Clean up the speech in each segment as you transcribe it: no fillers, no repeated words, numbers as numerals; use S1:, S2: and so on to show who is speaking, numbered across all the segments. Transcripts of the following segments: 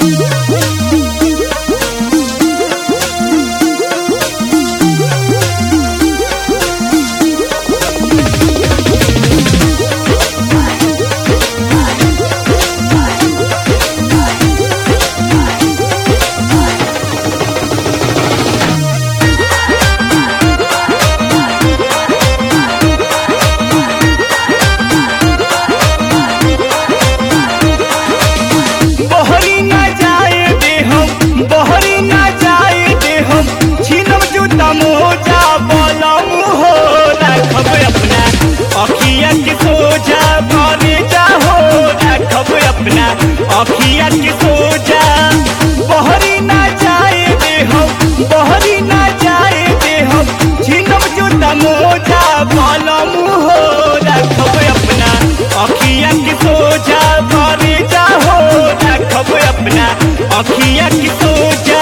S1: अखिया के सोजा बहरी ना जाए दे हम, बहरी ना जाए दे हम, झिनम जूता मोजा बालम हो रखब अपना। अखिया के सोजा बहरी जा हो रखब अपना, अखिया के सोजा।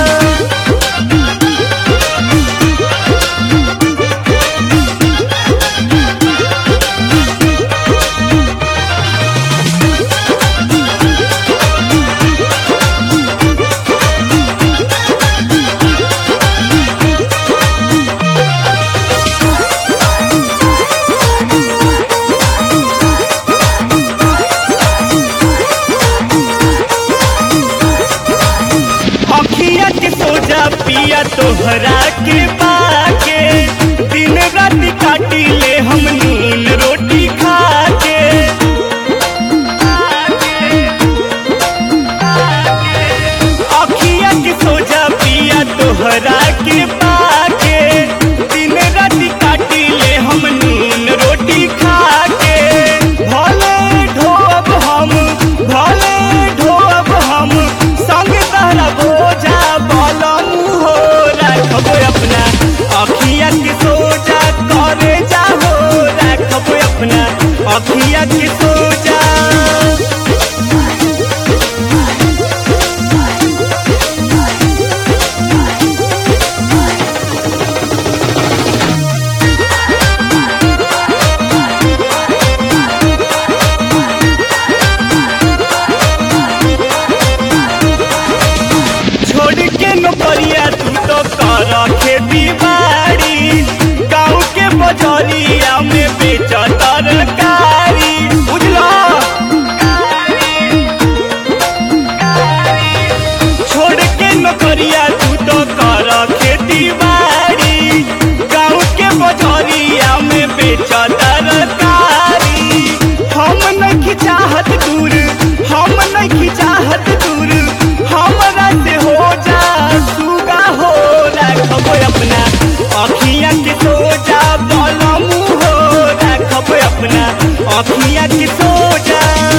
S1: अखिया के सोजा पिया तोहरा के पाके, दिन रात काटी ले हम नून रोटी खा के। अखिया के सोजा पिया तोहरा के पाके, दिन रात काटी ले हम नून रोटी खा के। भले ढोब हम, भले ढोब हम, संग तहरा बोझा बालम हो रखब अपना। अखिया के सोजा करे जा हो रखब अपना, अखिया के सोजा। छोड़ के नौकरिया तू तो कर खेती बाड़ी, गाँव के बजरिया में बेच तरकारी, बुझलो। छोड़ के नौकरिया तू तो कर खेती बाड़ी, गाँव के बजरिया में बेच तरकारी। हम नहीं चाहत दूर, हम नहीं चाहत दूर, हमरा से हो जा सुगा हो रखब अपना। अखिया के सोजा बालम हो रखब अपना, अखिया के सोजा।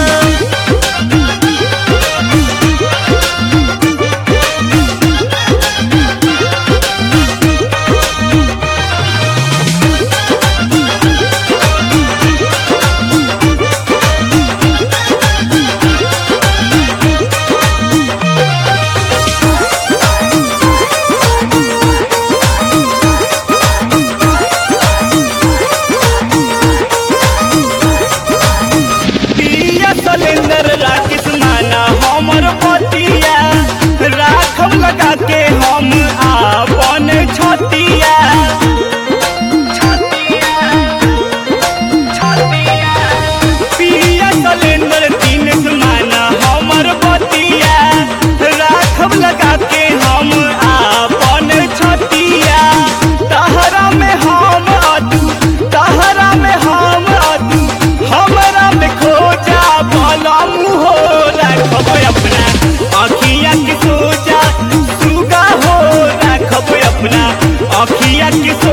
S1: सलेंदर राकेश माना हमर पतिया, राखब लगा के हम आपन छतिया। पिया सलेंदर दिनेश माना हमर पतिया, राखब लगा के हम आपन छतिया। तहरा में हम अदू, तहरा में हम अदू, हमरा में खोजा बालम हो रखब अपना। अखिया के सोजा सुगा हो रखब अपना, अखिया के